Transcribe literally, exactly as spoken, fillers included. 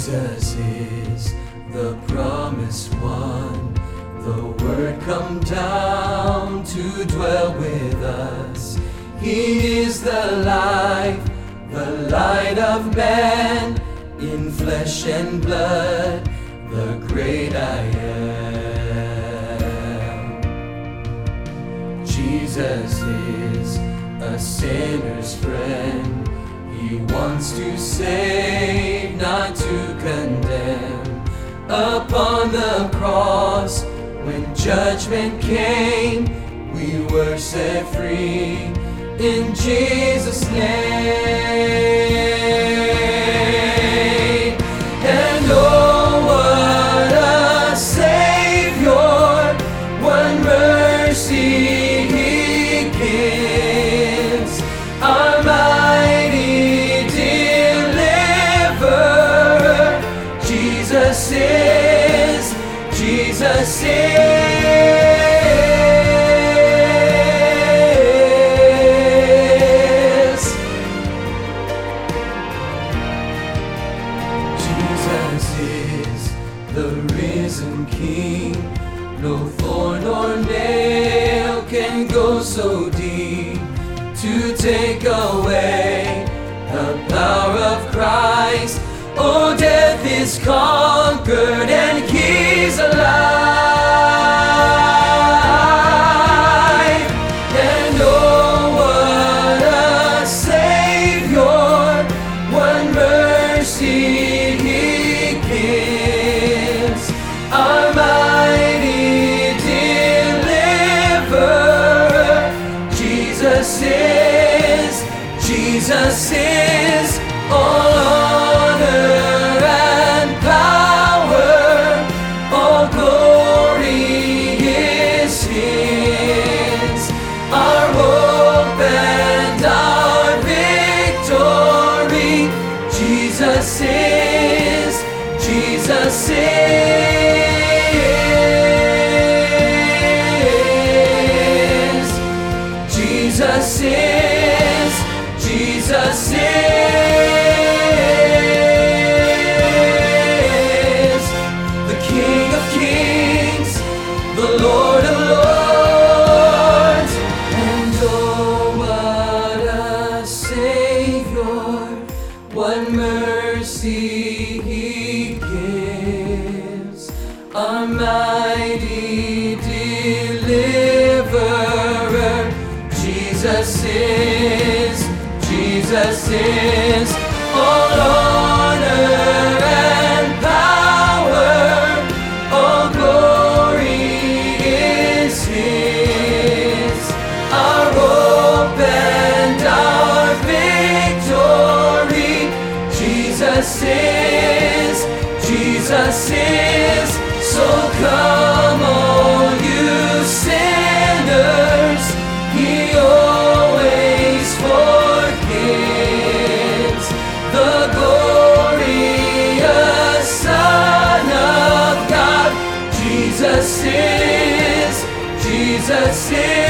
Jesus is the promised one, the Word come down to dwell with us. He is the life, the light of man, in flesh and blood, the great I am. Jesus is a sinner's friend. He wants to save, not to condemn. Upon the cross, when judgment came, we were set free in Jesus' name. And oh, what a Savior, what mercy He gives, our mighty deliverer. Jesus is, Jesus is. Jesus is the risen King. No thorn or nail can go so deep to take away the power of Christ. Oh, death is conquered and He's alive. And oh, what a Savior, what mercy He gives, our mighty deliverer. Jesus is, Jesus is all honor and power, all glory is His, our hope and our victory. Jesus is, Jesus is, Jesus is, Jesus is, the King of Kings, the Lord of Lords. And oh, what a Savior, what mercy He gives, our mighty deliverer. Jesus is, Jesus is, all honor and power, all glory is His, our hope and our victory. Jesus is, Jesus is, so come all you sinners, He always forgives. The glorious Son of God, Jesus is, Jesus is.